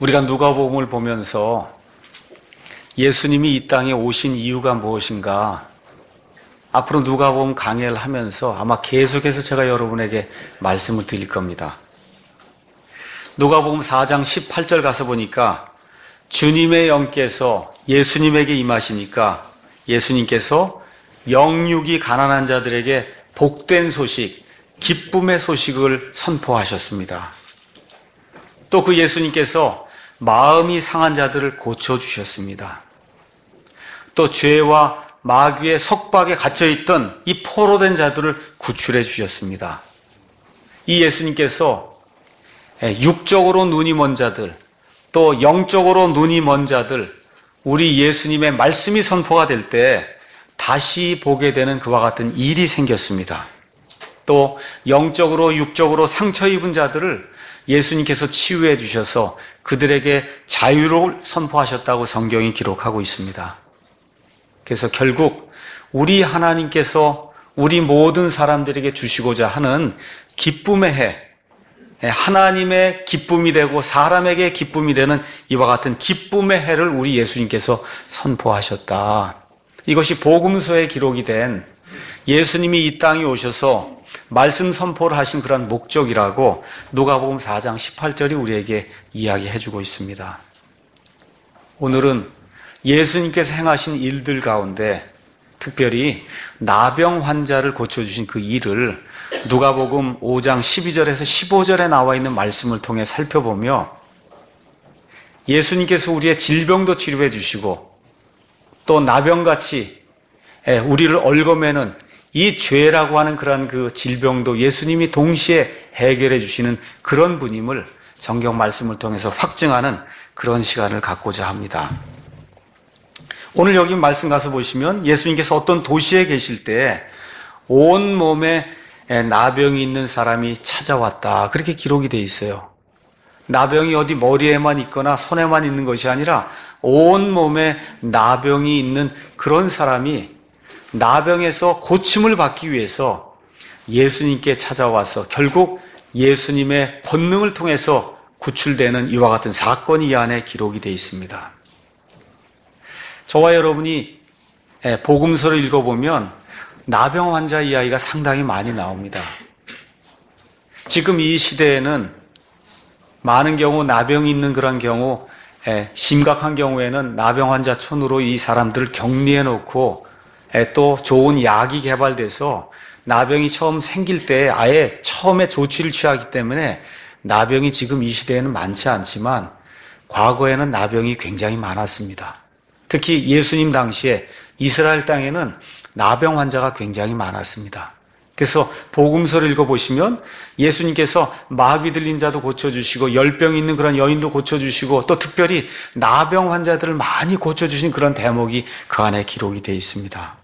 우리가 누가복음을 보면서 예수님이 이 땅에 오신 이유가 무엇인가, 앞으로 누가복음 강해를 하면서 아마 계속해서 제가 여러분에게 말씀을 드릴 겁니다. 누가복음 4장 18절 가서 보니까 주님의 영께서 예수님에게 임하시니까 예수님께서 영육이 가난한 자들에게 복된 소식, 기쁨의 소식을 선포하셨습니다. 또 그 예수님께서 마음이 상한 자들을 고쳐주셨습니다. 또 죄와 마귀의 속박에 갇혀있던 이 포로된 자들을 구출해 주셨습니다. 이 예수님께서 육적으로 눈이 먼 자들, 또 영적으로 눈이 먼 자들, 우리 예수님의 말씀이 선포가 될 때 다시 보게 되는 그와 같은 일이 생겼습니다. 또 영적으로 육적으로 상처 입은 자들을 예수님께서 치유해 주셔서 그들에게 자유를 선포하셨다고 성경이 기록하고 있습니다. 그래서 결국 우리 하나님께서 우리 모든 사람들에게 주시고자 하는 기쁨의 해, 하나님의 기쁨이 되고 사람에게 기쁨이 되는 이와 같은 기쁨의 해를 우리 예수님께서 선포하셨다. 이것이 복음서에 기록이 된 예수님이 이 땅에 오셔서 말씀 선포를 하신 그런 목적이라고 누가복음 4장 18절이 우리에게 이야기해주고 있습니다. 오늘은 예수님께서 행하신 일들 가운데 특별히 나병 환자를 고쳐주신 그 일을 누가복음 5장 12절에서 15절에 나와 있는 말씀을 통해 살펴보며 예수님께서 우리의 질병도 치료해 주시고 또 나병같이 우리를 얽어매는 이 죄라고 하는 그런 그 질병도 예수님이 동시에 해결해 주시는 그런 분임을 성경 말씀을 통해서 확증하는 그런 시간을 갖고자 합니다. 오늘 여기 말씀 가서 보시면 예수님께서 어떤 도시에 계실 때 온 몸에 나병이 있는 사람이 찾아왔다. 그렇게 기록이 돼 있어요. 나병이 어디 머리에만 있거나 손에만 있는 것이 아니라 온 몸에 나병이 있는 그런 사람이 나병에서 고침을 받기 위해서 예수님께 찾아와서 결국 예수님의 권능을 통해서 구출되는 이와 같은 사건이 이 안에 기록이 되어 있습니다. 저와 여러분이 복음서를 읽어보면 나병 환자 이야기가 상당히 많이 나옵니다. 지금 이 시대에는 많은 경우 나병이 있는 그런 경우, 심각한 경우에는 나병 환자촌으로 이 사람들을 격리해 놓고 또 좋은 약이 개발돼서 나병이 처음 생길 때 아예 처음에 조치를 취하기 때문에 나병이 지금 이 시대에는 많지 않지만 과거에는 나병이 굉장히 많았습니다. 특히 예수님 당시에 이스라엘 땅에는 나병 환자가 굉장히 많았습니다. 그래서 복음서를 읽어보시면 예수님께서 마귀 들린 자도 고쳐주시고 열병 있는 그런 여인도 고쳐주시고 또 특별히 나병 환자들을 많이 고쳐주신 그런 대목이 그 안에 기록이 되어 있습니다.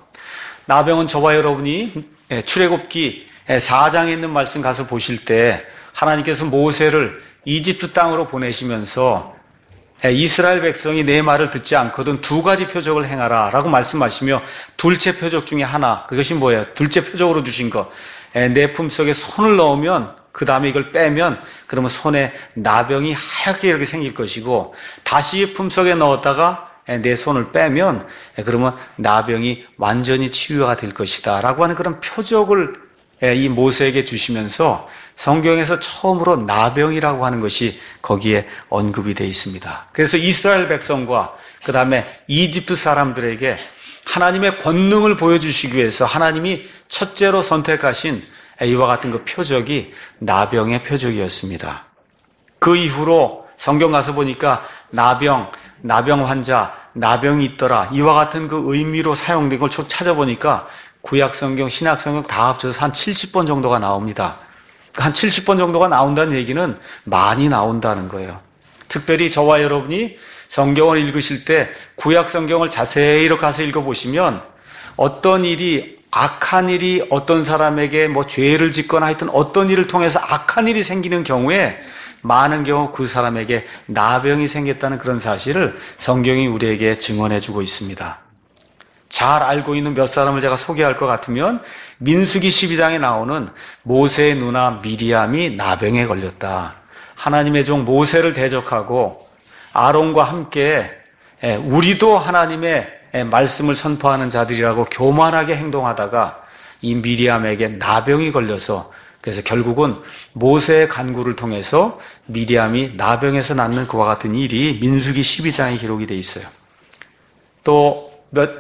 나병은 저와 여러분이 출애굽기 4장에 있는 말씀 가서 보실 때 하나님께서 모세를 이집트 땅으로 보내시면서 이스라엘 백성이 내 말을 듣지 않거든 두 가지 표적을 행하라 라고 말씀하시며 둘째 표적 중에 하나, 그것이 뭐예요? 둘째 표적으로 주신 것, 내 품속에 손을 넣으면 그 다음에 이걸 빼면 그러면 손에 나병이 하얗게 이렇게 생길 것이고 다시 품속에 넣었다가 내 손을 빼면 그러면 나병이 완전히 치유가 될 것이다 라고 하는 그런 표적을 이 모세에게 주시면서 성경에서 처음으로 나병이라고 하는 것이 거기에 언급이 되어 있습니다. 그래서 이스라엘 백성과 그 다음에 이집트 사람들에게 하나님의 권능을 보여주시기 위해서 하나님이 첫째로 선택하신 이와 같은 그 표적이 나병의 표적이었습니다. 그 이후로 성경 가서 보니까 나병 환자, 나병이 있더라 이와 같은 그 의미로 사용된 걸 찾아보니까 구약성경, 신약성경 다 합쳐서 한 70번 정도가 나옵니다. 한 70번 정도가 나온다는 얘기는 많이 나온다는 거예요. 특별히 저와 여러분이 성경을 읽으실 때 구약성경을 자세히 이렇게 가서 읽어보시면 어떤 일이, 악한 일이 어떤 사람에게 뭐 죄를 짓거나 하여튼 어떤 일을 통해서 악한 일이 생기는 경우에 많은 경우 그 사람에게 나병이 생겼다는 그런 사실을 성경이 우리에게 증언해주고 있습니다. 잘 알고 있는 몇 사람을 제가 소개할 것 같으면 민수기 12장에 나오는 모세의 누나 미리암이 나병에 걸렸다. 하나님의 종 모세를 대적하고 아론과 함께 우리도 하나님의 말씀을 선포하는 자들이라고 교만하게 행동하다가 이 미리암에게 나병이 걸려서 그래서 결국은 모세의 간구를 통해서 미리암이 나병에서 낫는 그와 같은 일이 민수기 12장에 기록이 돼 있어요. 또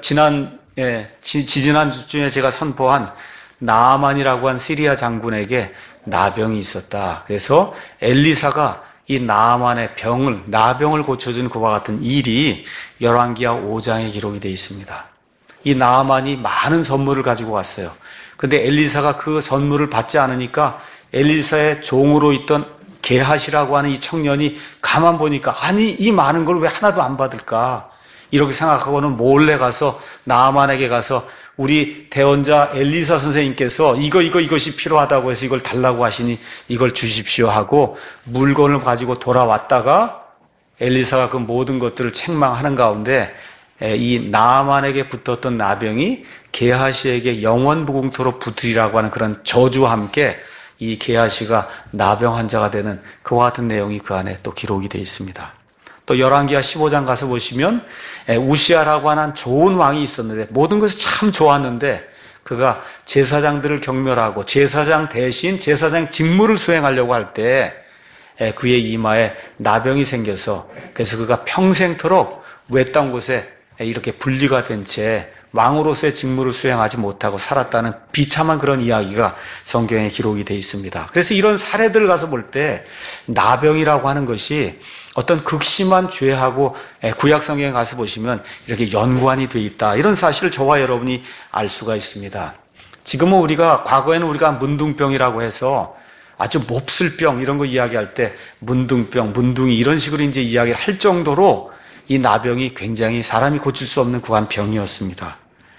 지지난주에 제가 선포한 나아만이라고 한 시리아 장군에게 나병이 있었다. 그래서 엘리사가 이 나아만의 나병을 고쳐준 그와 같은 일이 열왕기하 5장에 기록이 되어 있습니다. 이 나아만이 많은 선물을 가지고 왔어요. 근데 엘리사가 그 선물을 받지 않으니까 엘리사의 종으로 있던 게하시라고 하는 이 청년이 가만 보니까 아니 이 많은 걸 왜 하나도 안 받을까? 이렇게 생각하고는 몰래 가서 나아만에게 가서 우리 대원자 엘리사 선생님께서 이것이 필요하다고 해서 이걸 달라고 하시니 이걸 주십시오 하고 물건을 가지고 돌아왔다가 엘리사가 그 모든 것들을 책망하는 가운데 이 나아만에게 붙었던 나병이 게하시에게 영원 무궁토록 붙으리라고 하는 그런 저주와 함께 이 게하시가 나병 환자가 되는 그와 같은 내용이 그 안에 또 기록이 되어 있습니다. 또 열왕기하 15장 가서 보시면 우시아라고 하는 좋은 왕이 있었는데 모든 것이 참 좋았는데 그가 제사장들을 경멸하고 제사장 대신 제사장 직무를 수행하려고 할 때 그의 이마에 나병이 생겨서 그래서 그가 평생토록 외딴 곳에 이렇게 분리가 된 채 왕으로서의 직무를 수행하지 못하고 살았다는 비참한 그런 이야기가 성경에 기록이 되어 있습니다. 그래서 이런 사례들을 가서 볼 때 나병이라고 하는 것이 어떤 극심한 죄하고 구약 성경에 가서 보시면 이렇게 연관이 되어 있다. 이런 사실을 저와 여러분이 알 수가 있습니다. 지금은 과거에는 우리가 문둥병이라고 해서 아주 몹쓸 병 이런 거 이야기할 때 문둥병, 문둥이 이런 식으로 이제 이야기를 할 정도로 이 나병이 굉장히 사람이 고칠 수 없는 그한 병이었습니다.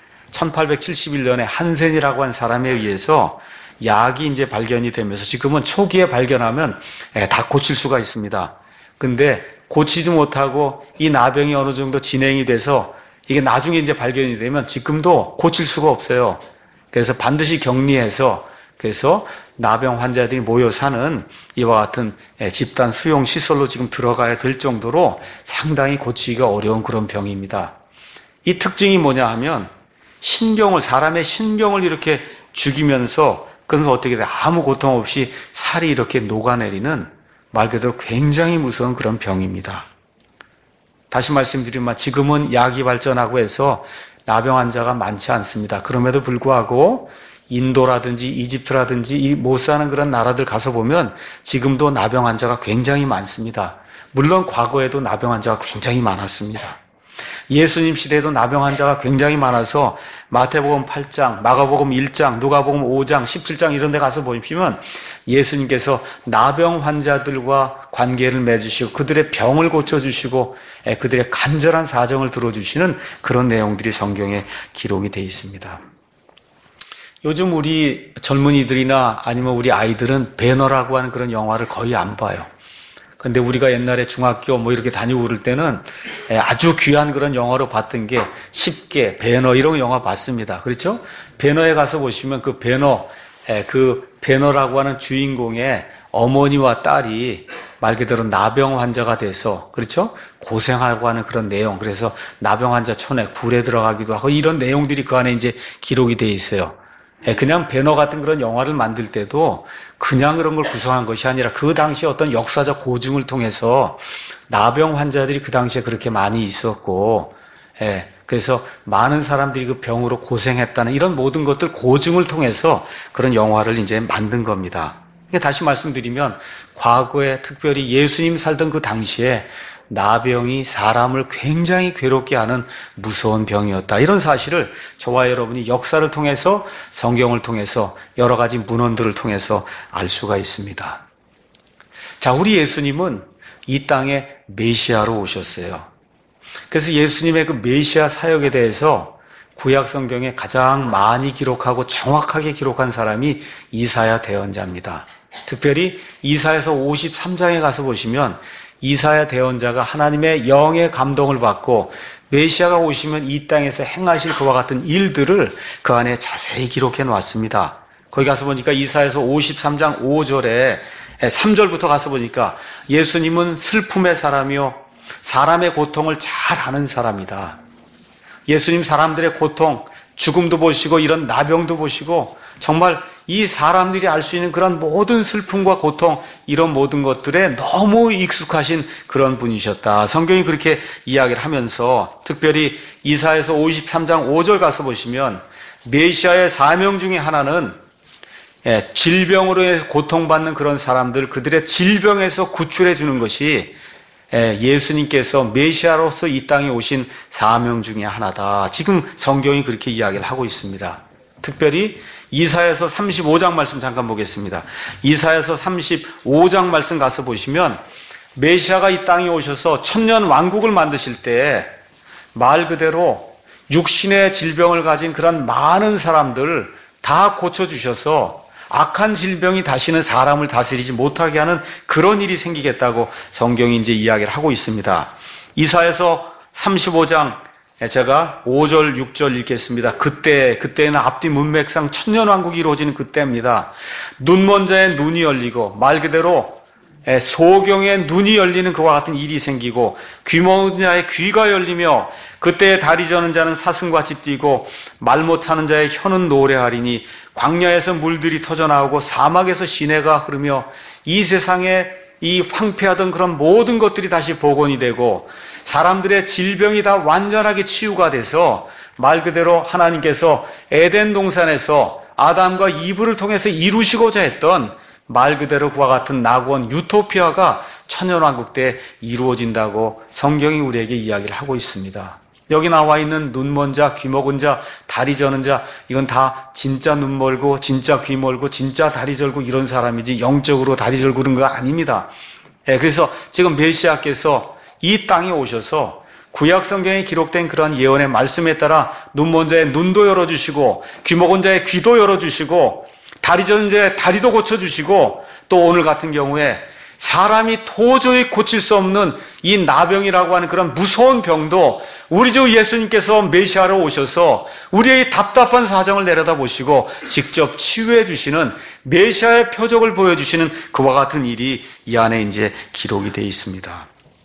1871년에 한센이라고 한 사람에 의해서 약이 이제 발견이 되면서 지금은 초기에 발견하면 다 고칠 수가 있습니다. 근데 고치지 못하고 이 나병이 어느 정도 진행이 돼서 이게 나중에 이제 발견이 되면 지금도 고칠 수가 없어요. 그래서 반드시 격리해서 그래서 나병 환자들이 모여 사는 이와 같은 집단 수용 시설로 지금 들어가야 될 정도로 상당히 고치기가 어려운 그런 병입니다. 이 특징이 뭐냐 하면 사람의 신경을 이렇게 죽이면서 그러면서 어떻게 돼? 아무 고통 없이 살이 이렇게 녹아내리는 말 그대로 굉장히 무서운 그런 병입니다. 다시 말씀드리면 지금은 약이 발전하고 해서 나병 환자가 많지 않습니다. 그럼에도 불구하고 인도라든지 이집트라든지 이 못 사는 그런 나라들 가서 보면 지금도 나병 환자가 굉장히 많습니다. 물론 과거에도 나병 환자가 굉장히 많았습니다. 예수님 시대에도 나병 환자가 굉장히 많아서 마태복음 8장, 마가복음 1장, 누가복음 5장, 17장 이런 데 가서 보시면 예수님께서 나병 환자들과 관계를 맺으시고 그들의 병을 고쳐주시고 그들의 간절한 사정을 들어주시는 그런 내용들이 성경에 기록이 되어 있습니다. 요즘 우리 젊은이들이나 아니면 우리 아이들은 배너라고 하는 그런 영화를 거의 안 봐요. 근데 우리가 옛날에 중학교 이렇게 다니고 그럴 때는 아주 귀한 그런 영화로 봤던 게 10개, 배너 이런 영화 봤습니다. 그렇죠? 배너에 가서 보시면 그 배너라고 하는 주인공의 어머니와 딸이 말 그대로 나병 환자가 돼서 그렇죠? 고생하고 하는 그런 내용. 그래서 나병 환자 촌에 굴에 들어가기도 하고 이런 내용들이 그 안에 이제 기록이 돼 있어요. 그냥 배너 같은 그런 영화를 만들 때도 그냥 그런 걸 구성한 것이 아니라 그 당시에 어떤 역사적 고증을 통해서 나병 환자들이 그 당시에 그렇게 많이 있었고, 그래서 많은 사람들이 그 병으로 고생했다는 이런 모든 것들 고증을 통해서 그런 영화를 이제 만든 겁니다. 다시 말씀드리면 과거에 특별히 예수님 살던 그 당시에 나병이 사람을 굉장히 괴롭게 하는 무서운 병이었다. 이런 사실을 저와 여러분이 역사를 통해서 성경을 통해서 여러 가지 문헌들을 통해서 알 수가 있습니다. 자, 우리 예수님은 이 땅에 메시아로 오셨어요. 그래서 예수님의 그 메시아 사역에 대해서 구약 성경에 가장 많이 기록하고 정확하게 기록한 사람이 이사야 대언자입니다. 특별히 이사야서 53장에 가서 보시면 이사야 대언자가 하나님의 영의 감동을 받고 메시아가 오시면 이 땅에서 행하실 그와 같은 일들을 그 안에 자세히 기록해 놓았습니다. 거기 가서 보니까 이사야서 53장 5절에 3절부터 가서 보니까 예수님은 슬픔의 사람이요 사람의 고통을 잘 아는 사람이다. 예수님 사람들의 고통, 죽음도 보시고 이런 나병도 보시고 정말 이 사람들이 알 수 있는 그런 모든 슬픔과 고통, 이런 모든 것들에 너무 익숙하신 그런 분이셨다. 성경이 그렇게 이야기를 하면서 특별히 이사야서 53장 5절 가서 보시면 메시아의 사명 중에 하나는 질병으로 해서 고통받는 그런 사람들, 그들의 질병에서 구출해 주는 것이 예수님께서 메시아로서 이 땅에 오신 사명 중에 하나다. 지금 성경이 그렇게 이야기를 하고 있습니다. 특별히 이사야서 35장 말씀 잠깐 보겠습니다. 이사야서 35장 말씀 가서 보시면 메시아가 이 땅에 오셔서 천년 왕국을 만드실 때 말 그대로 육신의 질병을 가진 그런 많은 사람들 다 고쳐주셔서 악한 질병이 다시는 사람을 다스리지 못하게 하는 그런 일이 생기겠다고 성경이 이제 이야기를 하고 있습니다. 이사야서 35장 제가 5절, 6절 읽겠습니다. 그때는 앞뒤 문맥상 천년왕국이 이루어지는 그때입니다. 눈먼 자의 눈이 열리고 말 그대로 소경의 눈이 열리는 그와 같은 일이 생기고 귀 먹은 자의 귀가 열리며 그때에 다리 저는 자는 사슴같이 뛰고 말 못하는 자의 혀는 노래하리니 광야에서 물들이 터져나오고 사막에서 시내가 흐르며 이 세상에 이 황폐하던 그런 모든 것들이 다시 복원이 되고 사람들의 질병이 다 완전하게 치유가 돼서 말 그대로 하나님께서 에덴 동산에서 아담과 이브를 통해서 이루시고자 했던 말 그대로 그와 같은 낙원 유토피아가 천년왕국 때 이루어진다고 성경이 우리에게 이야기를 하고 있습니다. 여기 나와 있는 눈먼 자, 귀 먹은 자, 다리 저는 자, 이건 다 진짜 눈 멀고 진짜 귀 멀고 진짜 다리 절고 이런 사람이지 영적으로 다리 절고 그런 거 아닙니다. 그래서 지금 메시아께서 이 땅에 오셔서 구약 성경에 기록된 그런 예언의 말씀에 따라 눈먼 자의 눈도 열어주시고 귀 먹은 자의 귀도 열어주시고 다리 저는 자의 다리도 고쳐주시고 또 오늘 같은 경우에 사람이 도저히 고칠 수 없는 이 나병이라고 하는 그런 무서운 병도 우리 주 예수님께서 메시아로 오셔서 우리의 답답한 사정을 내려다보시고 직접 치유해 주시는 메시아의 표적을 보여주시는 그와 같은 일이 이 안에 이제 기록이 되어 있습니다.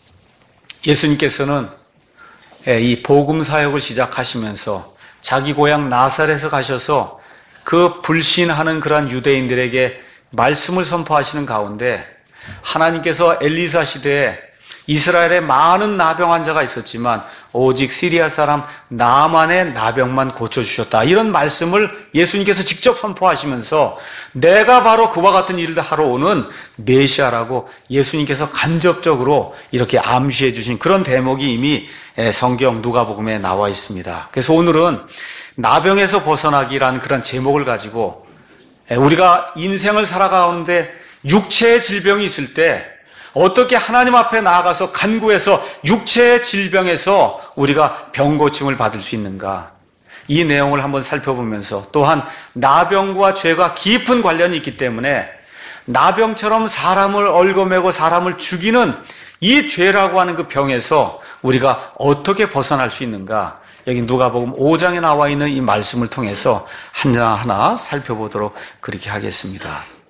예수님께서는 이 복음 사역을 시작하시면서 자기 고향 나사렛에 가셔서 그 불신하는 그런 유대인들에게 말씀을 선포하시는 가운데 하나님께서 엘리사 시대에 이스라엘에 많은 나병 환자가 있었지만 오직 시리아 사람 나만의 나병만 고쳐주셨다. 이런 말씀을 예수님께서 직접 선포하시면서 내가 바로 그와 같은 일을 하러 오는 메시아라고 예수님께서 간접적으로 이렇게 암시해 주신 그런 대목이 이미 성경 누가복음에 나와 있습니다. 그래서 오늘은 나병에서 벗어나기라는 그런 제목을 가지고 우리가 인생을 살아가는데 육체의 질병이 있을 때 어떻게 하나님 앞에 나아가서 간구해서 육체의 질병에서 우리가 병고침을 받을 수 있는가? 이 내용을 한번 살펴보면서 또한 나병과 죄가 깊은 관련이 있기 때문에 나병처럼 사람을 얽어매고 사람을 죽이는 이 죄라고 하는 그 병에서 우리가 어떻게 벗어날 수 있는가? 여기 누가복음 5장에 나와 있는 이 말씀을 통해서 하나하나 살펴보도록 그렇게 하겠습니다.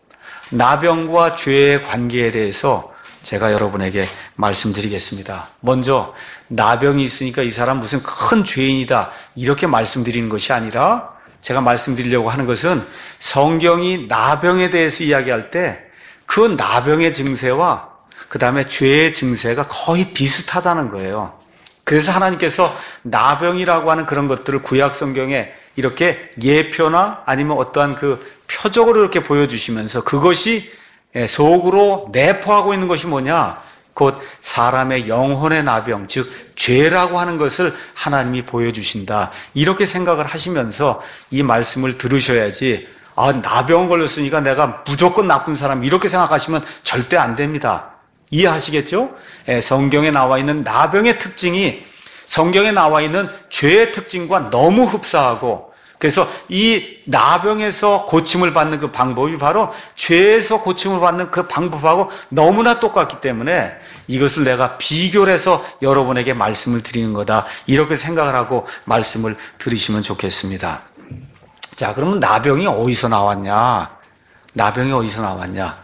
나병과 죄의 관계에 대해서 제가 여러분에게 말씀드리겠습니다. 먼저 나병이 있으니까 이 사람 무슨 큰 죄인이다 이렇게 말씀드리는 것이 아니라 제가 말씀드리려고 하는 것은 성경이 나병에 대해서 이야기할 때 그 나병의 증세와 그 다음에 죄의 증세가 거의 비슷하다는 거예요. 그래서 하나님께서 나병이라고 하는 그런 것들을 구약 성경에 이렇게 예표나 아니면 어떠한 그 표적으로 이렇게 보여주시면서 그것이 속으로 내포하고 있는 것이 뭐냐? 곧 사람의 영혼의 나병, 즉 죄라고 하는 것을 하나님이 보여주신다. 이렇게 생각을 하시면서 이 말씀을 들으셔야지 나병 걸렸으니까 내가 무조건 나쁜 사람 이렇게 생각하시면 절대 안 됩니다. 이해하시겠죠? 성경에 나와 있는 나병의 특징이 성경에 나와 있는 죄의 특징과 너무 흡사하고 그래서 이 나병에서 고침을 받는 그 방법이 바로 죄에서 고침을 받는 그 방법하고 너무나 똑같기 때문에 이것을 내가 비교를 해서 여러분에게 말씀을 드리는 거다. 이렇게 생각을 하고 말씀을 들으시면 좋겠습니다. 자, 그러면 나병이 어디서 나왔냐? 나병이 어디서 나왔냐?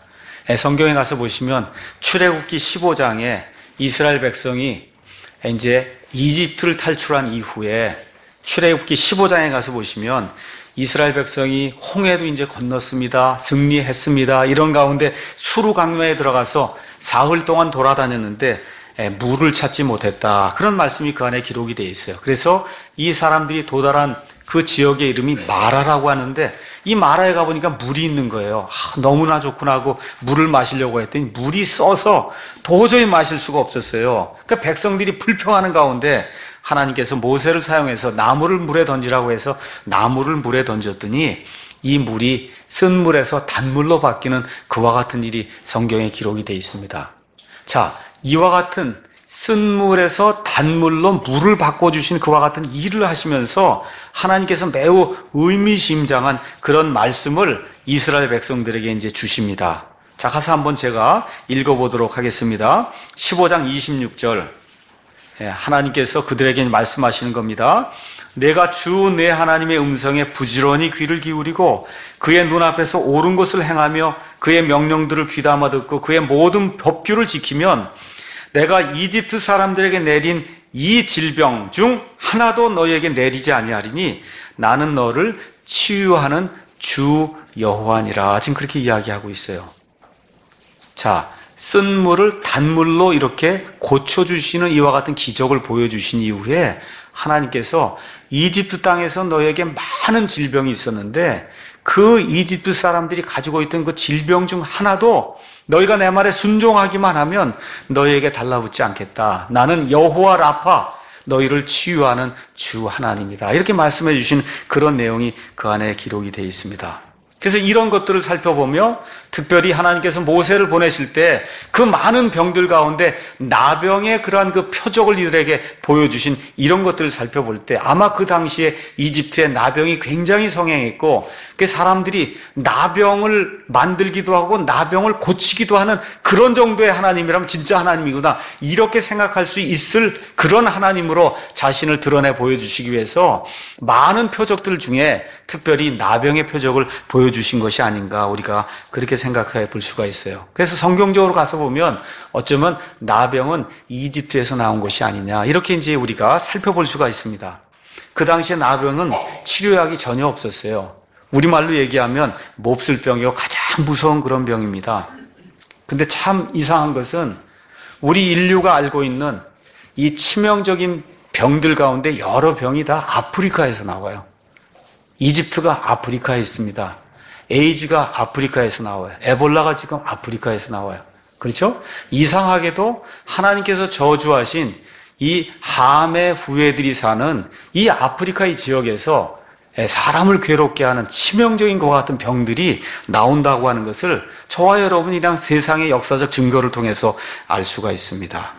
성경에 가서 보시면 출애굽기 15장에 이스라엘 백성이 이제 이집트를 탈출한 이후에 출애굽기 15장에 가서 보시면 이스라엘 백성이 홍해도 이제 건넜습니다. 승리했습니다. 이런 가운데 수르 강야에 들어가서 사흘 동안 돌아다녔는데 물을 찾지 못했다. 그런 말씀이 그 안에 기록이 되어 있어요. 그래서 이 사람들이 도달한 그 지역의 이름이 마라라고 하는데 이 마라에 가보니까 물이 있는 거예요. 너무나 좋구나 하고 물을 마시려고 했더니 물이 써서 도저히 마실 수가 없었어요. 그러니까 백성들이 불평하는 가운데 하나님께서 모세를 사용해서 나무를 물에 던지라고 해서 나무를 물에 던졌더니 이 물이 쓴 물에서 단물로 바뀌는 그와 같은 일이 성경에 기록이 되어 있습니다. 자, 이와 같은 쓴 물에서 단물로 물을 바꿔주신 그와 같은 일을 하시면서 하나님께서 매우 의미심장한 그런 말씀을 이스라엘 백성들에게 이제 주십니다. 자, 가서 한번 제가 읽어보도록 하겠습니다. 15장 26절. 하나님께서 그들에게 말씀하시는 겁니다. 내가 주 내 하나님의 음성에 부지런히 귀를 기울이고 그의 눈앞에서 옳은 것을 행하며 그의 명령들을 귀담아 듣고 그의 모든 법규를 지키면 내가 이집트 사람들에게 내린 이 질병 중 하나도 너희에게 내리지 아니하리니 나는 너를 치유하는 주 여호와니라. 지금 그렇게 이야기하고 있어요. 자, 쓴 물을 단물로 이렇게 고쳐주시는 이와 같은 기적을 보여주신 이후에 하나님께서 이집트 땅에서 너희에게 많은 질병이 있었는데 그 이집트 사람들이 가지고 있던 그 질병 중 하나도 너희가 내 말에 순종하기만 하면 너희에게 달라붙지 않겠다. 나는 여호와 라파, 너희를 치유하는 주 하나님이다. 이렇게 말씀해 주신 그런 내용이 그 안에 기록이 되어 있습니다. 그래서 이런 것들을 살펴보며 특별히 하나님께서 모세를 보내실 때 그 많은 병들 가운데 나병의 그러한 그 표적을 이들에게 보여주신 이런 것들을 살펴볼 때 아마 그 당시에 이집트의 나병이 굉장히 성행했고 그 사람들이 나병을 만들기도 하고 나병을 고치기도 하는 그런 정도의 하나님이라면 진짜 하나님이구나 이렇게 생각할 수 있을 그런 하나님으로 자신을 드러내 보여주시기 위해서 많은 표적들 중에 특별히 나병의 표적을 보여주신 것이 아닌가 우리가 그렇게 생각해 볼 수가 있어요. 그래서 성경적으로 가서 보면 어쩌면 나병은 이집트에서 나온 것이 아니냐 이렇게 이제 우리가 살펴볼 수가 있습니다. 그 당시에 나병은 치료약이 전혀 없었어요. 우리말로 얘기하면 몹쓸병이요 가장 무서운 그런 병입니다. 근데 참 이상한 것은 우리 인류가 알고 있는 이 치명적인 병들 가운데 여러 병이 다 아프리카에서 나와요. 이집트가 아프리카에 있습니다. 에이즈가 아프리카에서 나와요. 에볼라가 지금 아프리카에서 나와요. 그렇죠? 이상하게도 하나님께서 저주하신 이 함의 후예들이 사는 이 아프리카의 지역에서 사람을 괴롭게 하는 치명적인 것 같은 병들이 나온다고 하는 것을 저와 여러분이랑 세상의 역사적 증거를 통해서 알 수가 있습니다.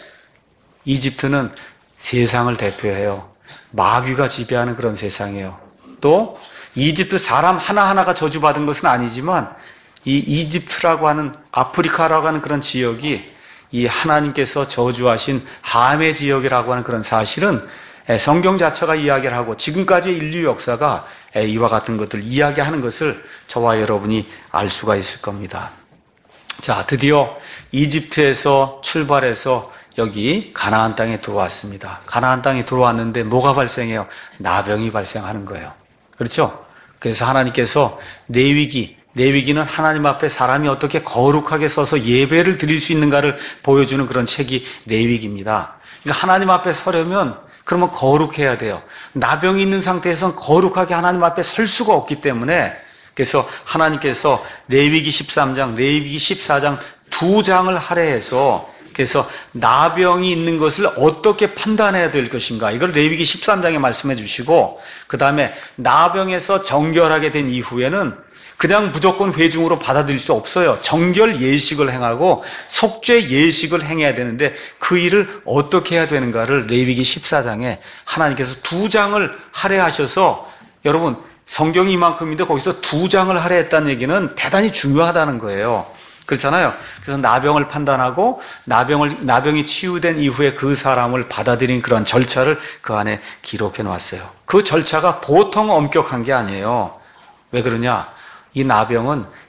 이집트는 세상을 대표해요. 마귀가 지배하는 그런 세상이에요. 또 이집트 사람 하나하나가 저주받은 것은 아니지만 이 이집트라고 하는 아프리카라고 하는 그런 지역이 이 하나님께서 저주하신 함의 지역이라고 하는 그런 사실은 성경 자체가 이야기를 하고 지금까지의 인류 역사가 이와 같은 것들 이야기하는 것을 저와 여러분이 알 수가 있을 겁니다. 자, 드디어 이집트에서 출발해서 여기 가나안 땅에 들어왔습니다. 가나안 땅에 들어왔는데 뭐가 발생해요? 나병이 발생하는 거예요. 그렇죠? 그래서 하나님께서 레위기는 하나님 앞에 사람이 어떻게 거룩하게 서서 예배를 드릴 수 있는가를 보여주는 그런 책이 레위기입니다. 그러니까 하나님 앞에 서려면 그러면 거룩해야 돼요. 나병이 있는 상태에서는 거룩하게 하나님 앞에 설 수가 없기 때문에 그래서 하나님께서 레위기 13장, 레위기 14장 두 장을 할애해서 그래서 나병이 있는 것을 어떻게 판단해야 될 것인가 이걸 레위기 13장에 말씀해 주시고 그 다음에 나병에서 정결하게 된 이후에는 그냥 무조건 회중으로 받아들일 수 없어요. 정결 예식을 행하고 속죄 예식을 행해야 되는데 그 일을 어떻게 해야 되는가를 레위기 14장에 하나님께서 두 장을 할애하셔서 여러분 성경이 이만큼인데 거기서 두 장을 할애했다는 얘기는 대단히 중요하다는 거예요. 그렇잖아요. 그래서 나병을 판단하고 나병이 치유된 이후에 그 사람을 받아들인 그런 절차를 그 안에 기록해 놓았어요. 그 절차가 보통 엄격한 게 아니에요. 왜 그러냐? 이 나병은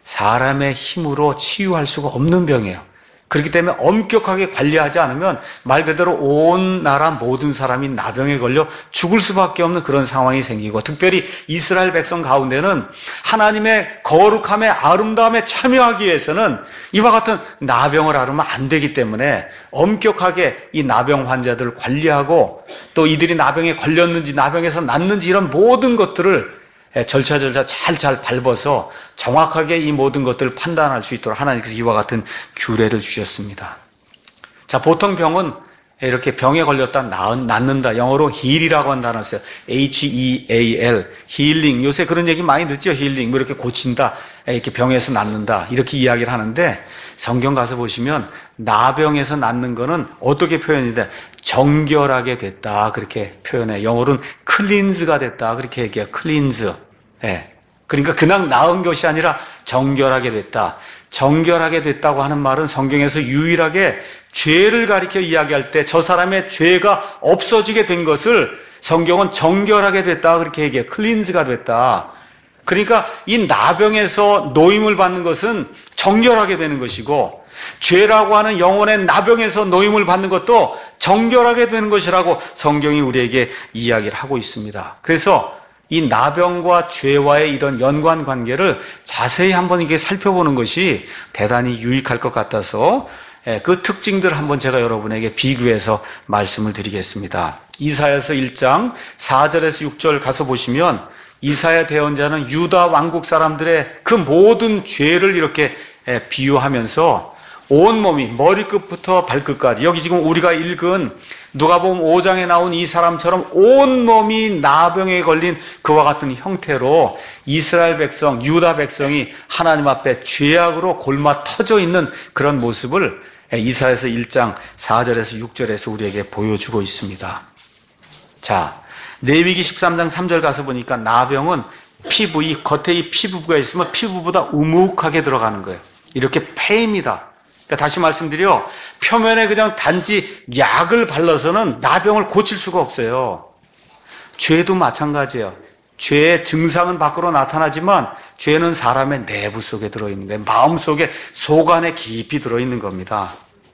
사람의 힘으로 치유할 수가 없는 병이에요. 그렇기 때문에 엄격하게 관리하지 않으면 말 그대로 온 나라 모든 사람이 나병에 걸려 죽을 수밖에 없는 그런 상황이 생기고, 특별히 이스라엘 백성 가운데는 하나님의 거룩함에 아름다움에 참여하기 위해서는 이와 같은 나병을 앓으면 안 되기 때문에 엄격하게 이 나병 환자들을 관리하고, 또 이들이 나병에 걸렸는지 나병에서 낫는지 이런 모든 것들을 절차 잘 밟아서 정확하게 이 모든 것들을 판단할 수 있도록 하나님께서 이와 같은 규례를 주셨습니다. 자, 보통 병은 이렇게 병에 걸렸다 낫는다. 영어로 heal이라고 하는 단어가 있어요. H-E-A-L, healing. 요새 그런 얘기 많이 듣죠. healing. 뭐 이렇게 고친다. 이렇게 병에서 낫는다. 이렇게 이야기를 하는데, 성경 가서 보시면 나병에서 낫는 거는 어떻게 표현이 돼? 정결하게 됐다. 그렇게 표현해. 영어로는 cleanse가 됐다. 그렇게 얘기해요. cleanse. 예. 그러니까 그냥 나은 것이 아니라 정결하게 됐다. 정결하게 됐다고 하는 말은 성경에서 유일하게 죄를 가리켜 이야기할 때 저 사람의 죄가 없어지게 된 것을 성경은 정결하게 됐다. 그렇게 얘기해요. cleanse가 됐다. 그러니까 이 나병에서 노임을 받는 것은 정결하게 되는 것이고, 죄라고 하는 영혼의 나병에서 노임을 받는 것도 정결하게 되는 것이라고 성경이 우리에게 이야기를 하고 있습니다. 그래서 이 나병과 죄와의 이런 연관 관계를 자세히 한번 이게 살펴보는 것이 대단히 유익할 것 같아서 그 특징들을 한번 제가 여러분에게 비교해서 말씀을 드리겠습니다. 이사야서 1장 4절에서 6절 가서 보시면 이사야 대언자는 유다 왕국 사람들의 그 모든 죄를 이렇게 비유하면서 온몸이 머리끝부터 발끝까지, 여기 지금 우리가 읽은 누가복음 5장에 나온 이 사람처럼 온몸이 나병에 걸린 그와 같은 형태로 이스라엘 백성, 유다 백성이 하나님 앞에 죄악으로 골마 터져 있는 그런 모습을 이사야서 1장 4절에서 6절에서 우리에게 보여주고 있습니다. 자, 레위기 13장 3절 가서 보니까 나병은 피부, 이 겉에 이 피부가 있으면 피부보다 우묵하게 들어가는 거예요. 이렇게 패입니다. 그러니까 다시 말씀드려, 표면에 그냥 단지 약을 발라서는 나병을 고칠 수가 없어요. 죄도 마찬가지예요. 죄의 증상은 밖으로 나타나지만 죄는 사람의 내부 속에 들어있는 거예요. 마음 속에, 속 안에 깊이 들어있는 겁니다.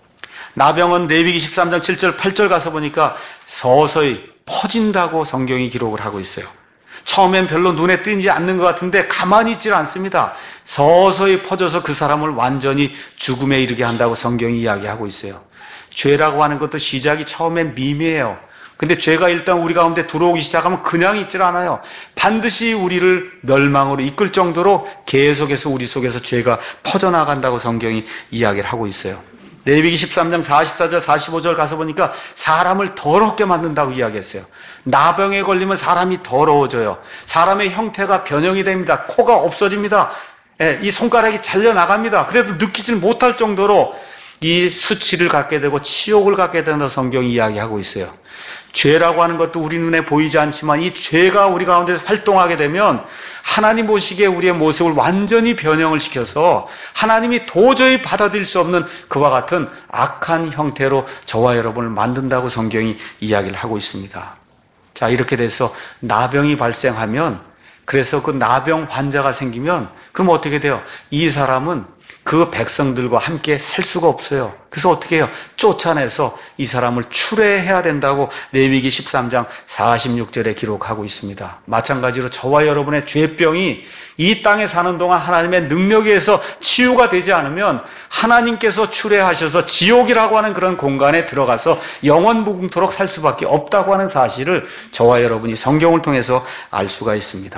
나병은 레위기 13장 7절 8절 가서 보니까 서서히 퍼진다고 성경이 기록을 하고 있어요. 처음엔 별로 눈에 띄지 않는 것 같은데 가만히 있질 않습니다. 서서히 퍼져서 그 사람을 완전히 죽음에 이르게 한다고 성경이 이야기하고 있어요. 죄라고 하는 것도 시작이 처음엔 미미해요. 근데 죄가 일단 우리 가운데 들어오기 시작하면 그냥 있질 않아요. 반드시 우리를 멸망으로 이끌 정도로 계속해서 우리 속에서 죄가 퍼져나간다고 성경이 이야기를 하고 있어요. 레위기 13장 44절 45절 가서 보니까 사람을 더럽게 만든다고 이야기했어요. 나병에 걸리면 사람이 더러워져요. 사람의 형태가 변형이 됩니다. 코가 없어집니다. 이 손가락이 잘려나갑니다. 그래도 느끼지는 못할 정도로 이 수치를 갖게 되고 치욕을 갖게 된다고 성경이 이야기하고 있어요. 죄라고 하는 것도 우리 눈에 보이지 않지만 이 죄가 우리 가운데서 활동하게 되면 하나님 보시기에 우리의 모습을 완전히 변형을 시켜서 하나님이 도저히 받아들일 수 없는 그와 같은 악한 형태로 저와 여러분을 만든다고 성경이 이야기를 하고 있습니다. 자, 이렇게 돼서 나병이 발생하면, 그래서 그 나병 환자가 생기면 그럼 어떻게 돼요? 이 사람은 그 백성들과 함께 살 수가 없어요. 그래서 어떻게 해요? 쫓아내서 이 사람을 추례해야 된다고 레위기 13장 46절에 기록하고 있습니다. 마찬가지로 저와 여러분의 죄병이 이 땅에 사는 동안 하나님의 능력에 의해서 치유가 되지 않으면 하나님께서 추례하셔서 지옥이라고 하는 그런 공간에 들어가서 영원무궁토록 살 수밖에 없다고 하는 사실을 저와 여러분이 성경을 통해서 알 수가 있습니다.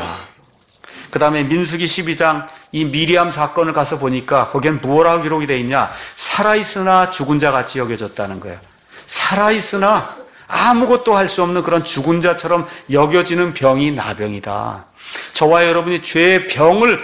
그 다음에 민수기 12장 이 미리암 사건을 가서 보니까 거기엔 무엇라고 기록이 되어 있냐? 살아있으나 죽은 자 같이 여겨졌다는 거예요. 살아있으나 아무것도 할 수 없는 그런 죽은 자처럼 여겨지는 병이 나병이다. 저와 여러분이 죄의 병을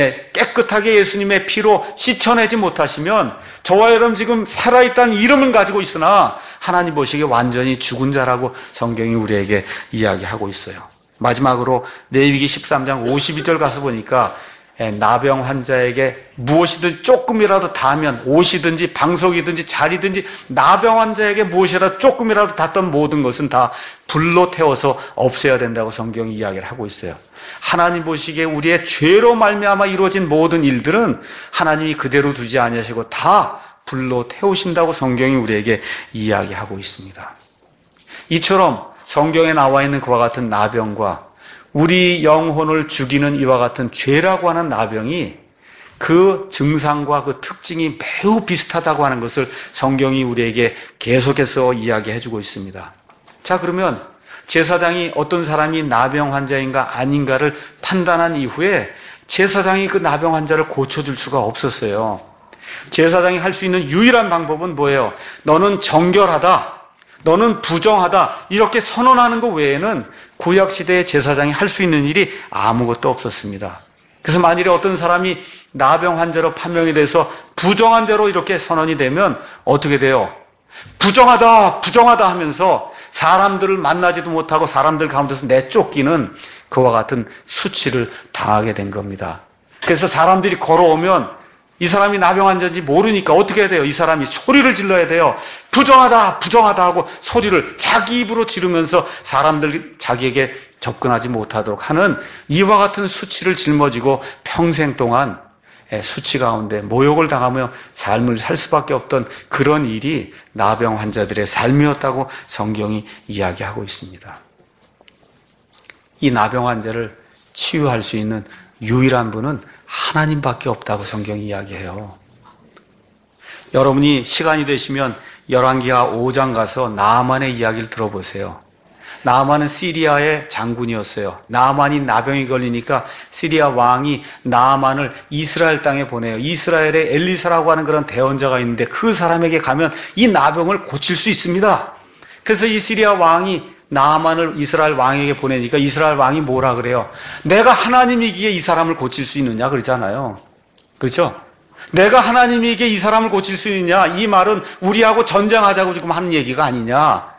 깨끗하게 예수님의 피로 씻어내지 못하시면 저와 여러분 지금 살아있다는 이름은 가지고 있으나 하나님 보시기에 완전히 죽은 자라고 성경이 우리에게 이야기하고 있어요. 마지막으로 레위기 13장 52절 가서 보니까 나병 환자에게 무엇이든 조금이라도 닿으면 옷이든지 방석이든지 자리든지 나병 환자에게 무엇이라도 조금이라도 닿던 모든 것은 다 불로 태워서 없애야 된다고 성경이 이야기를 하고 있어요. 하나님 보시기에 우리의 죄로 말미암아 이루어진 모든 일들은 하나님이 그대로 두지 아니하시고 다 불로 태우신다고 성경이 우리에게 이야기하고 있습니다. 이처럼 성경에 나와 있는 그와 같은 나병과 우리 영혼을 죽이는 이와 같은 죄라고 하는 나병이 그 증상과 그 특징이 매우 비슷하다고 하는 것을 성경이 우리에게 계속해서 이야기해주고 있습니다. 자, 그러면 제사장이 어떤 사람이 나병 환자인가 아닌가를 판단한 이후에 제사장이 그 나병 환자를 고쳐줄 수가 없었어요. 제사장이 할 수 있는 유일한 방법은 뭐예요? 너는 정결하다, 너는 부정하다, 이렇게 선언하는 것 외에는 구약시대의 제사장이 할 수 있는 일이 아무것도 없었습니다. 그래서 만일에 어떤 사람이 나병 환자로 판명이 돼서 부정한 자로 이렇게 선언이 되면 어떻게 돼요? 부정하다, 부정하다 하면서 사람들을 만나지도 못하고 사람들 가운데서 내쫓기는 그와 같은 수치를 당하게 된 겁니다. 그래서 사람들이 걸어오면 이 사람이 나병 환자인지 모르니까 어떻게 해야 돼요? 이 사람이 소리를 질러야 돼요. 부정하다, 부정하다 하고 소리를 자기 입으로 지르면서 사람들 자기에게 접근하지 못하도록 하는 이와 같은 수치를 짊어지고 평생 동안 수치 가운데 모욕을 당하며 삶을 살 수밖에 없던 그런 일이 나병 환자들의 삶이었다고 성경이 이야기하고 있습니다. 이 나병 환자를 치유할 수 있는 유일한 분은 하나님밖에 없다고 성경이 이야기해요. 여러분이 시간이 되시면 열왕기하 5장 가서 나아만의 이야기를 들어보세요. 나아만은 시리아의 장군이었어요. 나아만이 나병이 걸리니까 시리아 왕이 나아만을 이스라엘 땅에 보내요. 이스라엘에 엘리사라고 하는 그런 대언자가 있는데 그 사람에게 가면 이 나병을 고칠 수 있습니다. 그래서 이 시리아 왕이 나아만을 이스라엘 왕에게 보내니까 이스라엘 왕이 뭐라 그래요? 내가 하나님이기에 이 사람을 고칠 수 있느냐 그러잖아요. 그렇죠? 내가 하나님이기에 이 사람을 고칠 수 있느냐, 이 말은 우리하고 전쟁하자고 지금 하는 얘기가 아니냐.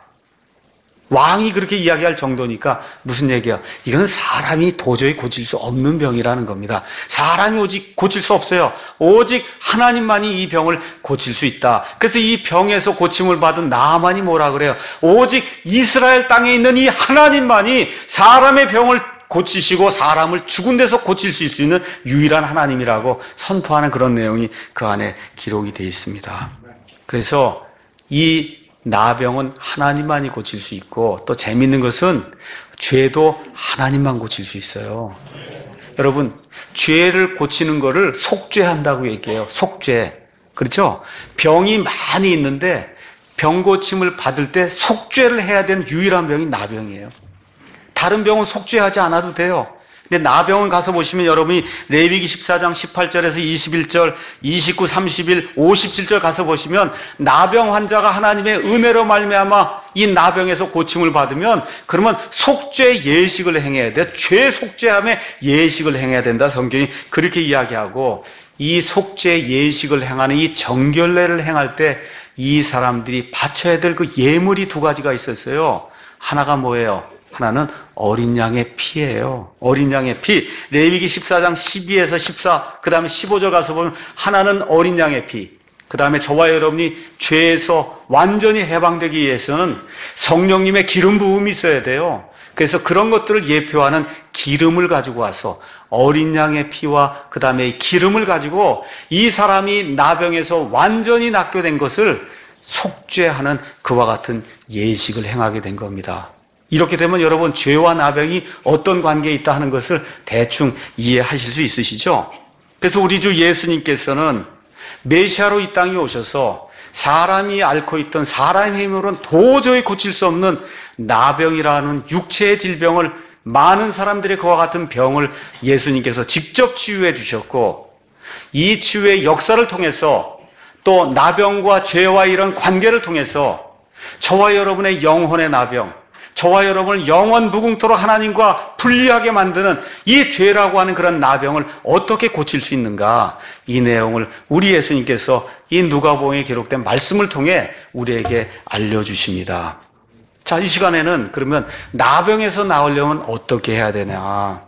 왕이 그렇게 이야기할 정도니까 무슨 얘기야? 이건 사람이 도저히 고칠 수 없는 병이라는 겁니다. 사람이 오직 고칠 수 없어요. 오직 하나님만이 이 병을 고칠 수 있다. 그래서 이 병에서 고침을 받은 나아만이 뭐라 그래요? 오직 이스라엘 땅에 있는 이 하나님만이 사람의 병을 고치시고 사람을 죽은 데서 고칠 수 있는 유일한 하나님이라고 선포하는 그런 내용이 그 안에 기록이 되어 있습니다. 그래서 이 나병은 하나님만이 고칠 수 있고, 또 재미있는 것은 죄도 하나님만 고칠 수 있어요. 여러분, 죄를 고치는 거를 속죄한다고 얘기해요. 속죄. 그렇죠? 병이 많이 있는데 병 고침을 받을 때 속죄를 해야 되는 유일한 병이 나병이에요. 다른 병은 속죄하지 않아도 돼요. 근데 나병원 가서 보시면 여러분이 레위기 14장 18절에서 21절, 29, 31, 57절 가서 보시면 나병 환자가 하나님의 은혜로 말미암아 이 나병에서 고침을 받으면 그러면 속죄 예식을 행해야 돼. 죄 속죄함에 예식을 행해야 된다. 성경이 그렇게 이야기하고, 이 속죄 예식을 행하는 이 정결례를 행할 때 이 사람들이 바쳐야 될 그 예물이 두 가지가 있었어요. 하나가 뭐예요? 하나는 어린 양의 피예요. 어린 양의 피. 레위기 14장 12에서 14, 그 다음에 15절 가서 보면 하나는 어린 양의 피. 그 다음에 저와 여러분이 죄에서 완전히 해방되기 위해서는 성령님의 기름 부음이 있어야 돼요. 그래서 그런 것들을 예표하는 기름을 가지고 와서 어린 양의 피와 그 다음에 이 기름을 가지고 이 사람이 나병에서 완전히 낫게 된 것을 속죄하는 그와 같은 예식을 행하게 된 겁니다. 이렇게 되면 여러분, 죄와 나병이 어떤 관계에 있다 하는 것을 대충 이해하실 수 있으시죠? 그래서 우리 주 예수님께서는 메시아로 이 땅에 오셔서 사람이 앓고 있던 사람의 힘으로는 도저히 고칠 수 없는 나병이라는 육체의 질병을, 많은 사람들의 그와 같은 병을 예수님께서 직접 치유해 주셨고, 이 치유의 역사를 통해서 또 나병과 죄와 이런 관계를 통해서 저와 여러분의 영혼의 나병, 저와 여러분을 영원 무궁토록 하나님과 분리하게 만드는 이 죄라고 하는 그런 나병을 어떻게 고칠 수 있는가, 이 내용을 우리 예수님께서 이 누가복음에 기록된 말씀을 통해 우리에게 알려주십니다. 자, 이 시간에는 그러면 나병에서 나오려면 어떻게 해야 되냐,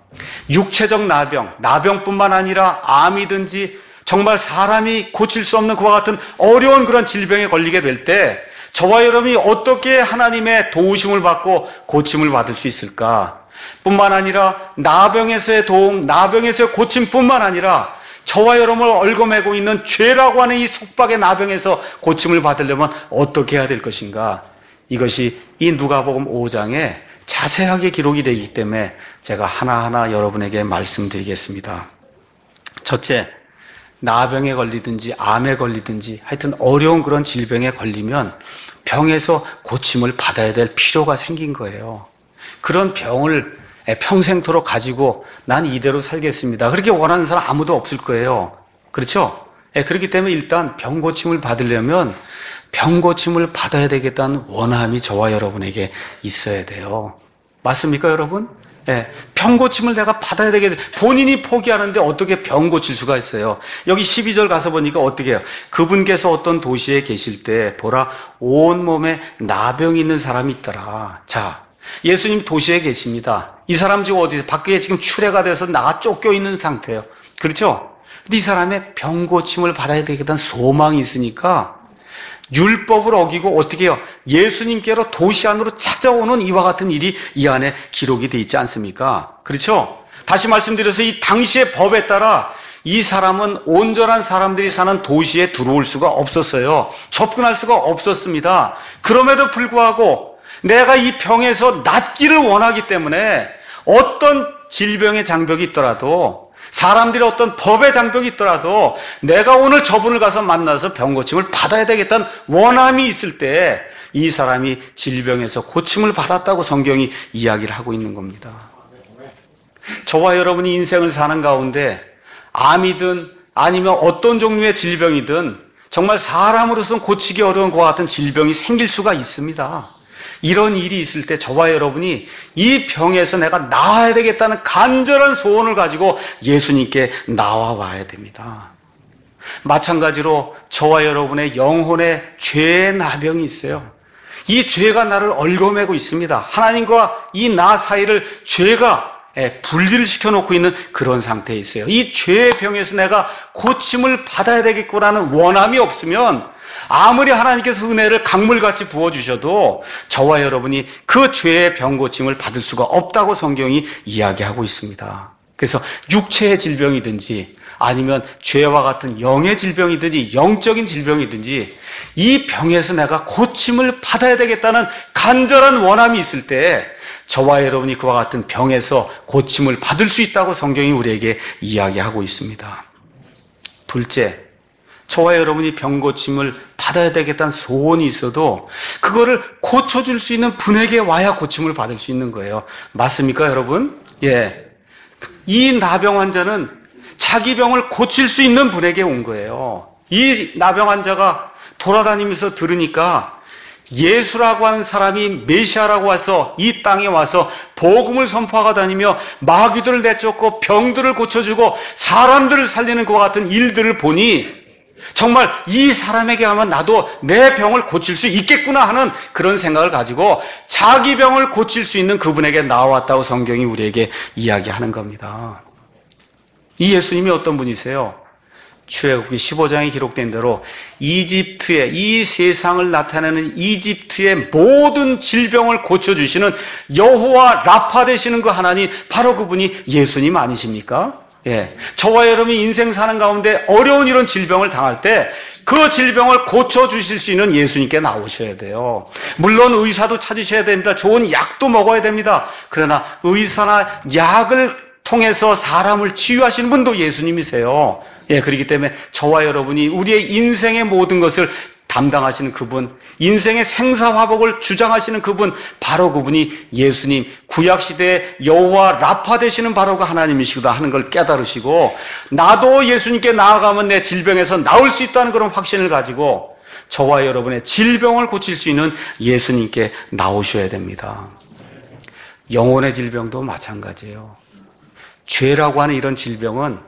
육체적 나병뿐만 아니라 암이든지 정말 사람이 고칠 수 없는 그와 같은 어려운 그런 질병에 걸리게 될 때 저와 여러분이 어떻게 하나님의 도우심을 받고 고침을 받을 수 있을까? 뿐만 아니라 나병에서의 도움, 나병에서의 고침뿐만 아니라 저와 여러분을 얽어매고 있는 죄라고 하는 이 속박의 나병에서 고침을 받으려면 어떻게 해야 될 것인가? 이것이 이 누가복음 5장에 자세하게 기록이 되기 때문에 제가 하나하나 여러분에게 말씀드리겠습니다. 첫째, 나병에 걸리든지 암에 걸리든지 하여튼 어려운 그런 질병에 걸리면 병에서 고침을 받아야 될 필요가 생긴 거예요. 그런 병을 평생토록 가지고 난 이대로 살겠습니다. 그렇게 원하는 사람 아무도 없을 거예요. 그렇죠? 그렇기 때문에 일단 병 고침을 받으려면 병 고침을 받아야 되겠다는 원함이 저와 여러분에게 있어야 돼요. 맞습니까, 여러분? 병 고침을 내가 받아야 되겠다. 본인이 포기하는데 어떻게 병 고칠 수가 있어요? 여기 12절 가서 보니까 어떻게 해요? 그분께서 어떤 도시에 계실 때 보라 온몸에 나병이 있는 사람이 있더라. 자, 예수님 도시에 계십니다. 이 사람 지금 어디서 밖에 지금 추례가 돼서 나가 쫓겨 있는 상태예요. 그렇죠? 근데 이 사람의 병 고침을 받아야 되겠다는 소망이 있으니까 율법을 어기고 어떻게 해요? 예수님께로 도시 안으로 찾아오는 이와 같은 일이 이 안에 기록이 돼 있지 않습니까? 그렇죠? 다시 말씀드려서 이 당시의 법에 따라 이 사람은 온전한 사람들이 사는 도시에 들어올 수가 없었어요. 접근할 수가 없었습니다. 그럼에도 불구하고 내가 이 병에서 낫기를 원하기 때문에 어떤 질병의 장벽이 있더라도 사람들이 어떤 법의 장벽이 있더라도 내가 오늘 저분을 가서 만나서 병 고침을 받아야 되겠다는 원함이 있을 때 이 사람이 질병에서 고침을 받았다고 성경이 이야기를 하고 있는 겁니다. 저와 여러분이 인생을 사는 가운데 암이든 아니면 어떤 종류의 질병이든 정말 사람으로서는 고치기 어려운 것과 같은 질병이 생길 수가 있습니다. 이런 일이 있을 때 저와 여러분이 이 병에서 내가 나아야 되겠다는 간절한 소원을 가지고 예수님께 나와와야 됩니다. 마찬가지로 저와 여러분의 영혼의 죄의 나병이 있어요. 이 죄가 나를 얽어매고 있습니다. 하나님과 이 나 사이를 죄가 분리를 시켜놓고 있는 그런 상태에 있어요. 이 죄의 병에서 내가 고침을 받아야 되겠구나는 원함이 없으면 아무리 하나님께서 은혜를 강물같이 부어주셔도 저와 여러분이 그 죄의 병 고침을 받을 수가 없다고 성경이 이야기하고 있습니다. 그래서 육체의 질병이든지 아니면 죄와 같은 영의 질병이든지 영적인 질병이든지 이 병에서 내가 고침을 받아야 되겠다는 간절한 원함이 있을 때 저와 여러분이 그와 같은 병에서 고침을 받을 수 있다고 성경이 우리에게 이야기하고 있습니다. 둘째, 저와 여러분이 병 고침을 받아야 되겠다는 소원이 있어도 그거를 고쳐줄 수 있는 분에게 와야 고침을 받을 수 있는 거예요. 맞습니까, 여러분? 이 나병 환자는 자기 병을 고칠 수 있는 분에게 온 거예요. 이 나병 환자가 돌아다니면서 들으니까 예수라고 하는 사람이 메시아라고 와서 이 땅에 와서 복음을 선포하고 다니며 마귀들을 내쫓고 병들을 고쳐주고 사람들을 살리는 것과 같은 일들을 보니 정말 이 사람에게 하면 나도 내 병을 고칠 수 있겠구나 하는 그런 생각을 가지고 자기 병을 고칠 수 있는 그분에게 나왔다고 성경이 우리에게 이야기하는 겁니다. 이 예수님이 어떤 분이세요? 출애굽기 15장에 기록된 대로 이집트의 이 세상을 나타내는 이집트의 모든 질병을 고쳐주시는 여호와 라파 되시는 그 하나님, 바로 그분이 예수님 아니십니까? 저와 여러분이 인생 사는 가운데 어려운 이런 질병을 당할 때 그 질병을 고쳐주실 수 있는 예수님께 나오셔야 돼요. 물론 의사도 찾으셔야 됩니다. 좋은 약도 먹어야 됩니다. 그러나 의사나 약을 통해서 사람을 치유하시는 분도 예수님이세요. 그렇기 때문에 저와 여러분이 우리의 인생의 모든 것을 담당하시는 그분, 인생의 생사화복을 주장하시는 그분, 바로 그분이 예수님, 구약시대의 여호와 라파 되시는 바로 그 하나님이시구나 하는 걸 깨달으시고 나도 예수님께 나아가면 내 질병에서 나올 수 있다는 그런 확신을 가지고 저와 여러분의 질병을 고칠 수 있는 예수님께 나오셔야 됩니다. 영혼의 질병도 마찬가지예요. 죄라고 하는 이런 질병은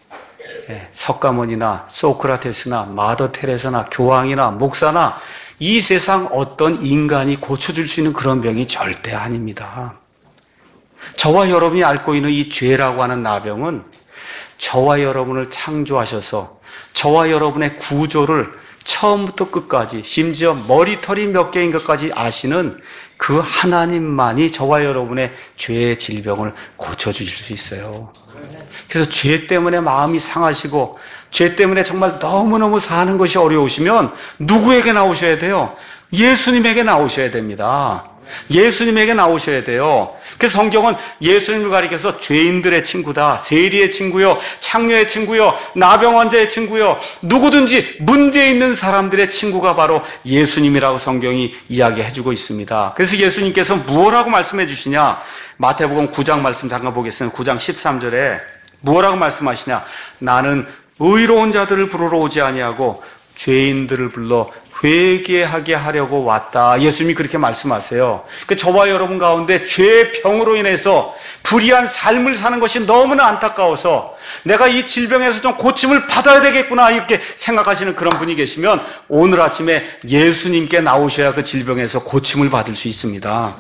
석가모니나 소크라테스나 마더 테레사나 교황이나 목사나 이 세상 어떤 인간이 고쳐줄 수 있는 그런 병이 절대 아닙니다. 저와 여러분이 앓고 있는 이 죄라고 하는 나병은 저와 여러분을 창조하셔서 저와 여러분의 구조를 처음부터 끝까지 심지어 머리털이 몇 개인 것까지 아시는 그 하나님만이 저와 여러분의 죄의 질병을 고쳐주실 수 있어요. 그래서 죄 때문에 마음이 상하시고 죄 때문에 정말 너무너무 사는 것이 어려우시면 누구에게 나오셔야 돼요? 예수님에게 나오셔야 됩니다. 예수님에게 나오셔야 돼요. 그래서 성경은 예수님을 가리켜서 죄인들의 친구다, 세리의 친구요, 창녀의 친구요, 나병 환자의 친구요, 누구든지 문제 있는 사람들의 친구가 바로 예수님이라고 성경이 이야기해주고 있습니다. 그래서 예수님께서 무엇라고 말씀해 주시냐? 마태복음 9장 말씀 잠깐 보겠습니다. 9장 13절에 무엇라고 말씀하시냐? 나는 의로운 자들을 부르러 오지 아니하고 죄인들을 불러 회개하게 하려고 왔다. 예수님이 그렇게 말씀하세요. 그러니까 저와 여러분 가운데 죄의 병으로 인해서 불의한 삶을 사는 것이 너무나 안타까워서 내가 이 질병에서 좀 고침을 받아야 되겠구나 이렇게 생각하시는 그런 분이 계시면 오늘 아침에 예수님께 나오셔야 그 질병에서 고침을 받을 수 있습니다.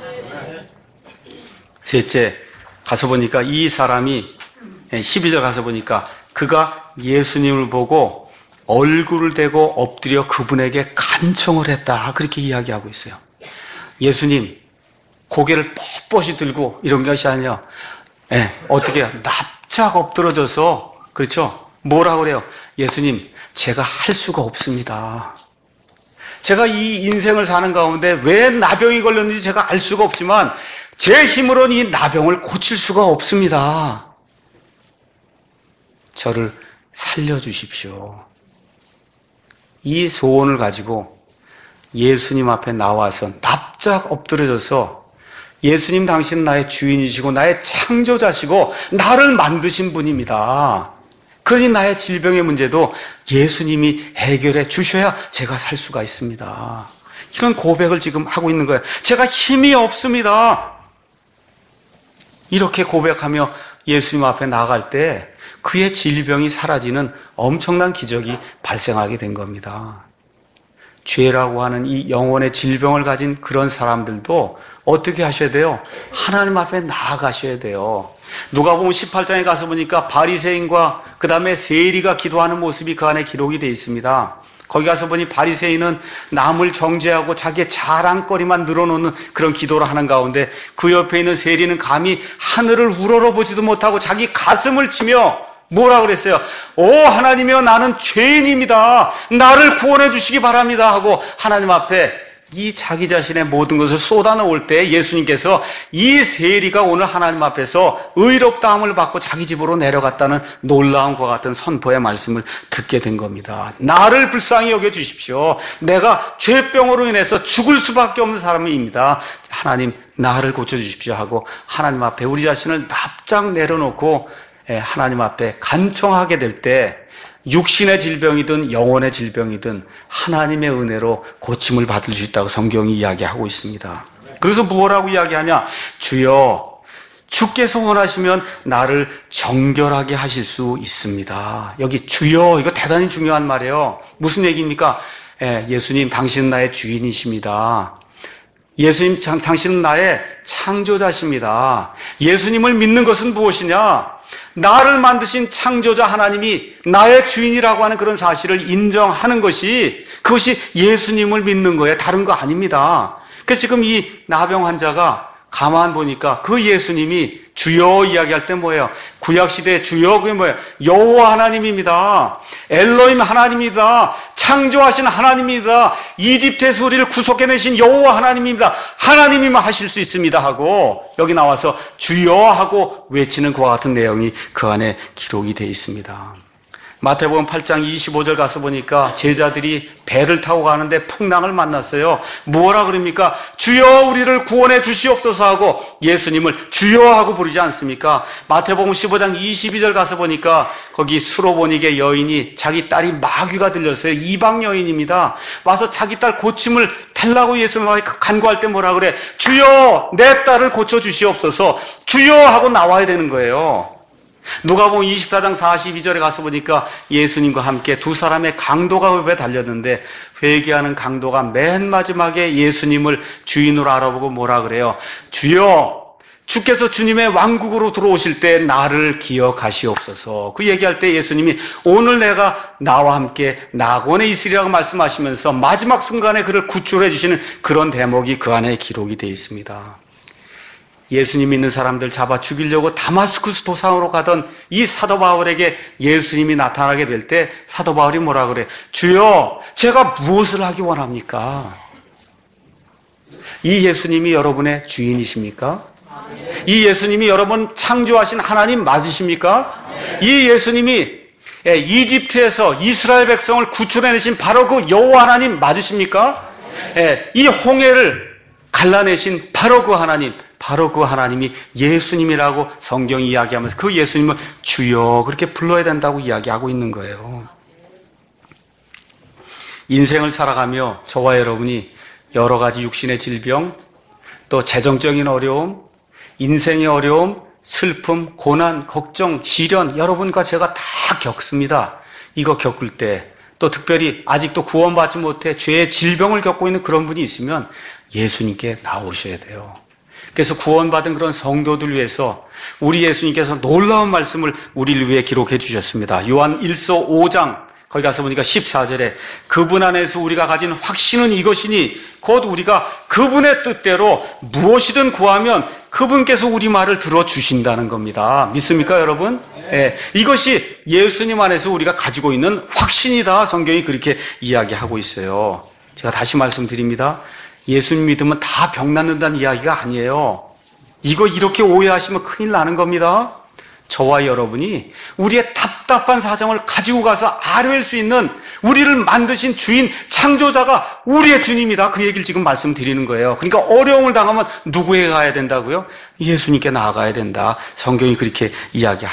셋째, 가서 보니까 이 사람이 12절 가서 보니까 그가 예수님을 보고 얼굴을 대고 엎드려 그분에게 간청을 했다. 그렇게 이야기하고 있어요. 예수님, 고개를 뻣뻣이 들고 이런 것이 아니라 어떻게 해요? 납작 엎드러져서 그렇죠? 뭐라고 그래요? 예수님, 제가 할 수가 없습니다. 제가 이 인생을 사는 가운데 왜 나병이 걸렸는지 제가 알 수가 없지만 제 힘으로는 이 나병을 고칠 수가 없습니다. 저를 살려주십시오. 이 소원을 가지고 예수님 앞에 나와서 납작 엎드려져서 예수님 당신은 나의 주인이시고 나의 창조자시고 나를 만드신 분입니다. 그러니 나의 질병의 문제도 예수님이 해결해 주셔야 제가 살 수가 있습니다. 이런 고백을 지금 하고 있는 거예요. 제가 힘이 없습니다. 이렇게 고백하며 예수님 앞에 나아갈 때 그의 질병이 사라지는 엄청난 기적이 발생하게 된 겁니다. 죄라고 하는 이 영혼의 질병을 가진 그런 사람들도 어떻게 하셔야 돼요? 하나님 앞에 나아가셔야 돼요. 누가복음 18장에 가서 보니까 바리새인과 그 다음에 세리가 기도하는 모습이 그 안에 기록이 되어 있습니다. 거기 가서 보니 바리새인은 남을 정죄하고 자기의 자랑거리만 늘어놓는 그런 기도를 하는 가운데 그 옆에 있는 세리는 감히 하늘을 우러러보지도 못하고 자기 가슴을 치며 뭐라 그랬어요? 오 하나님이여 나는 죄인입니다. 나를 구원해 주시기 바랍니다 하고 하나님 앞에 이 자기 자신의 모든 것을 쏟아놓을 때 예수님께서 이 세리가 오늘 하나님 앞에서 의롭다함을 받고 자기 집으로 내려갔다는 놀라움과 같은 선포의 말씀을 듣게 된 겁니다. 나를 불쌍히 여겨주십시오. 내가 죄병으로 인해서 죽을 수밖에 없는 사람입니다. 하나님 나를 고쳐주십시오 하고 하나님 앞에 우리 자신을 납작 내려놓고 하나님 앞에 간청하게 될 때 육신의 질병이든 영혼의 질병이든 하나님의 은혜로 고침을 받을 수 있다고 성경이 이야기하고 있습니다. 그래서 뭐라고 이야기하냐? 주여 주께서 원하시면 나를 정결하게 하실 수 있습니다. 여기 주여 이거 대단히 중요한 말이에요. 무슨 얘기입니까? 예수님 당신은 나의 주인이십니다. 예수님 당신은 나의 창조자십니다. 예수님을 믿는 것은 무엇이냐? 나를 만드신 창조자 하나님이 나의 주인이라고 하는 그런 사실을 인정하는 것이 그것이 예수님을 믿는 거예요. 다른 거 아닙니다. 그래서 지금 이 나병 환자가 가만 보니까 그 예수님이 주여 이야기할 때 뭐예요? 구약시대의 주여 그게 뭐예요? 여호와 하나님입니다. 엘로힘 하나님입니다. 창조하신 하나님입니다. 이집트에서 우리를 구속해내신 여호와 하나님입니다. 하나님이만 하실 수 있습니다 하고 여기 나와서 주여 하고 외치는 그와 같은 내용이 그 안에 기록이 되어 있습니다. 마태복음 8장 25절 가서 보니까 제자들이 배를 타고 가는데 풍랑을 만났어요. 뭐라 그럽니까? 주여 우리를 구원해 주시옵소서 하고 예수님을 주여 하고 부르지 않습니까? 마태복음 15장 22절 가서 보니까 거기 수로보닉의 여인이 자기 딸이 마귀가 들렸어요. 이방 여인입니다. 와서 자기 딸 고침을 달라고 예수님을 간구할 때 뭐라 그래? 주여 내 딸을 고쳐 주시옵소서. 주여 하고 나와야 되는 거예요. 누가복음 24장 42절에 가서 보니까 예수님과 함께 두 사람의 강도가 왜 달렸는데 회개하는 강도가 맨 마지막에 예수님을 주인으로 알아보고 뭐라 그래요? 주여 주께서 주님의 왕국으로 들어오실 때 나를 기억하시옵소서. 그 얘기할 때 예수님이 오늘 내가 나와 함께 낙원에 있으리라고 말씀하시면서 마지막 순간에 그를 구출해 주시는 그런 대목이 그 안에 기록이 되어 있습니다. 예수님 믿는 사람들 잡아 죽이려고 다마스쿠스 도상으로 가던 이 사도 바울에게 예수님이 나타나게 될 때 사도 바울이 뭐라 그래? 주여, 제가 무엇을 하기 원합니까? 이 예수님이 여러분의 주인이십니까? 이 예수님이 여러분 창조하신 하나님 맞으십니까? 이 예수님이 이집트에서 이스라엘 백성을 구출해내신 바로 그 여호와 하나님 맞으십니까? 이 홍해를 갈라내신 바로 그 하나님, 바로 그 하나님이 예수님이라고 성경이 이야기하면서 그 예수님을 주여 그렇게 불러야 된다고 이야기하고 있는 거예요. 인생을 살아가며 저와 여러분이 여러 가지 육신의 질병, 또 재정적인 어려움, 인생의 어려움, 슬픔, 고난, 걱정, 시련 여러분과 제가 다 겪습니다. 이거 겪을 때 또 특별히 아직도 구원받지 못해 죄의 질병을 겪고 있는 그런 분이 있으면 예수님께 나오셔야 돼요. 그래서 구원받은 그런 성도들 위해서 우리 예수님께서 놀라운 말씀을 우리를 위해 기록해 주셨습니다. 요한 1서 5장 거기 가서 보니까 14절에 그분 안에서 우리가 가진 확신은 이것이니 곧 우리가 그분의 뜻대로 무엇이든 구하면 그분께서 우리 말을 들어주신다는 겁니다. 믿습니까 여러분? 네. 이것이 예수님 안에서 우리가 가지고 있는 확신이다. 성경이 그렇게 이야기하고 있어요. 제가 다시 말씀드립니다. 예수님 믿으면 다 병 낫는다는 이야기가 아니에요. 이거 이렇게 오해하시면 큰일 나는 겁니다. 저와 여러분이 우리의 답답한 사정을 가지고 가서 아뢰일 수 있는 우리를 만드신 주인 창조자가 우리의 주님이다. 그 얘기를 지금 말씀드리는 거예요. 그러니까 어려움을 당하면 누구에게 가야 된다고요? 예수님께 나아가야 된다. 성경이 그렇게 이야기합니다.